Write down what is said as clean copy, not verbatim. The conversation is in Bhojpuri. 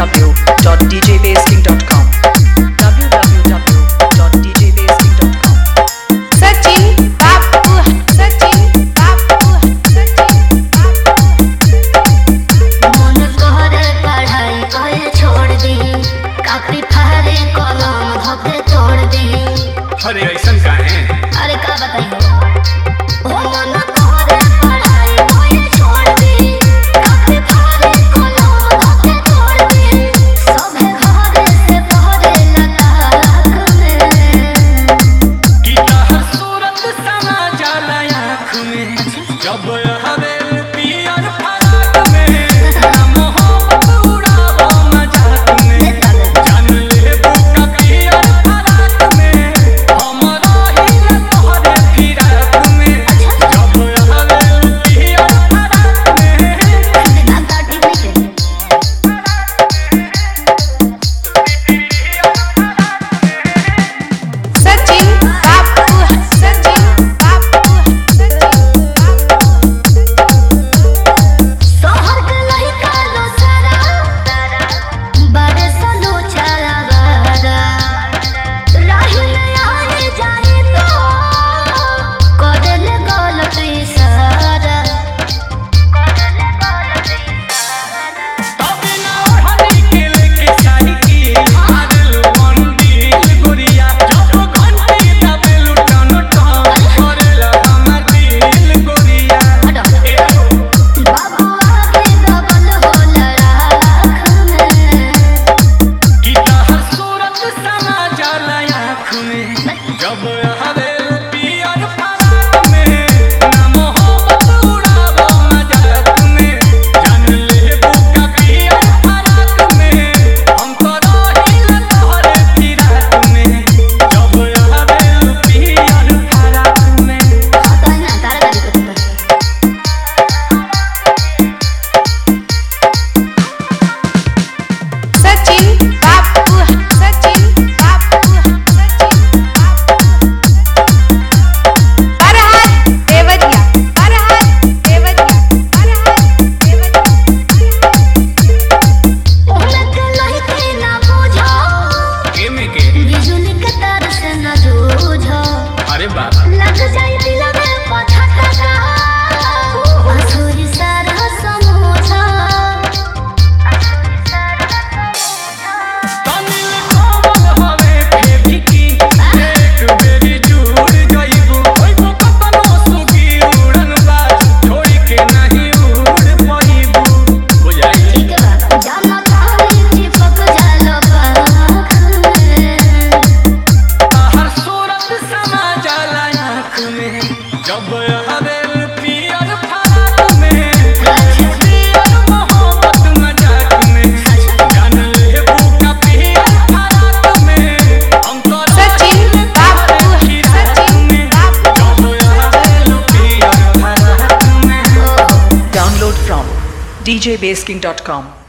www.djbasking.com www.djbasking.com सचिन बापू मन तोहरे पढ़ाई कहे छोड़ दी काफी फारे कलम धोके तोड़ दी। अरे ऐसा का है? अरे का बताइयो मन तोहरे पढ़ाई कहे छोड़ दी काफी फारे कलम धोके तोड़ दी। सबे घरे से तोहरे लताक में कि तहर सूरत समा जाला आँख में जब हवे पियर फराक में मोहब्बत उड़ावो मजाक में जान ले बुका पियर फराक में हमरा हिला तोहरे फिराक में जब हवे पियर फराक में दादा ठीक नहीं सचिन बापू सोहर के लइका लो सारा बड़े सलो चारा बारा राही में आए जाए तो कोडले गलत इशारा तबे ना ओढ़नी के लेके साइकिल मारल मंदिर गोरिया जब घंटी दबे लुटानो टान करेला हमर दिल गोरिया ए हो बाबू आगे दबल हो लड़ाख में कि तहर सूरत समा जाला आँख में जब हवे पियर फराक में ना मोहब्बत उड़ावो मजाक में जान ले बुका पियर फराक में हम तो रहिला तोहरे फिराक में जब हवे पियर फराक में आता है ना तारा गाड़ी को तो सचिन बापू फरहाद देवरिया ओले के लइके ना बुझो केमे के बिजुली के तार से न जूझो अरे बाबा लग जाए दिल में पछता का असुरी सारा समोसा तनिल कोमल हवे फेबिकी एक बेरी जुड़ गइबू ओइबो कतनो सुगी उड़न बाज छोड़ के नहीं उड़ पइबू बुझाई ठीक बा जाना चाहली चिपक जालो पाख में तहर सूरत समा जाला आँख में जब हवे पियर फराक में पियर मोहब्बत मजाक में जान ले बुका पियर फराक में हम तो सचिन बापू Download from djbasking.com